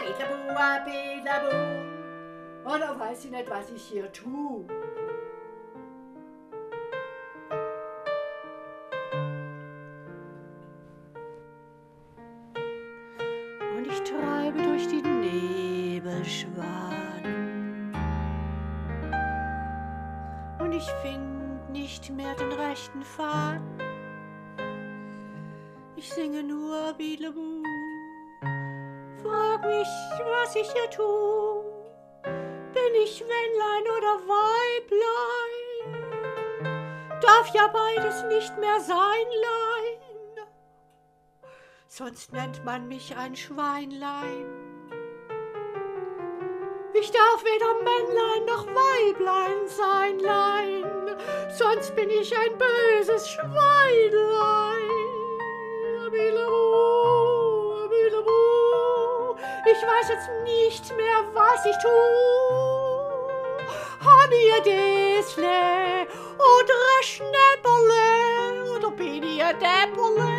Abidlabu, Abidlabu. Und da weiß ich nicht, was ich hier tue. Und ich treibe durch die Nebelschwaden. Und ich find nicht mehr den rechten Faden. Ich singe nur Abidlabu. Frag mich, was ich hier tu. Bin ich Männlein oder Weiblein? Darf ja beides nicht mehr seinlein. Sonst nennt man mich ein Schweinlein. Ich darf weder Männlein noch Weiblein seinlein. Sonst bin ich ein böses Schweinlein. Abidlabu, Abidlabu. Ich weiß jetzt nicht mehr, was ich tu. Han ihr Desle oder Schnäpperle oder bin ihr Däpperle?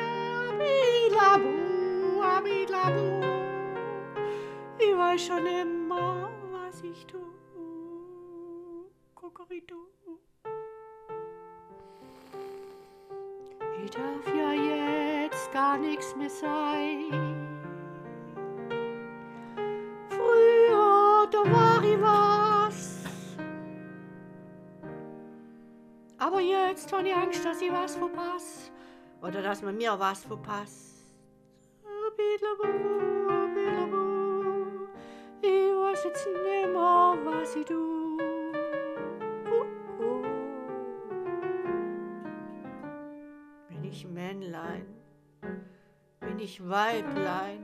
Abidlabu, Abidlabu. Ich weiß schon immer, was ich tu. Kokoridu. Ich darf ja jetzt gar nichts mehr sein. Früher, da war ich was. Aber jetzt habe ich Angst, dass ich was verpasse. Oder dass man mir was verpasst. Abidlabu, Abidlabu. Ich weiß jetzt nimmer, was ich tu. Bin ich Männlein? Bin ich Weiblein?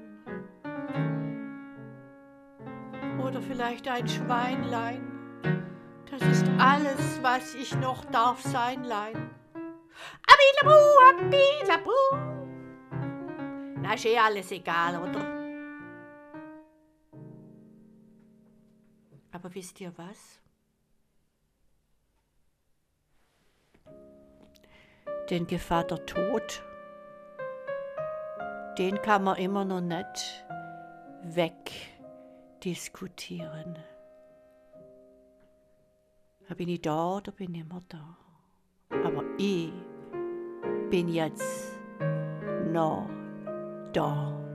Oder vielleicht ein Schweinlein? Das ist alles, was ich noch darf seinlein. Abidlabu, Abidlabu. Na, ist eh alles egal, oder? Aber wisst ihr was? Den Gevatter Tod, den kann man immer noch nicht wegdiskutieren. Bin ich da oder bin ich immer da? Aber ich bin jetzt noch da.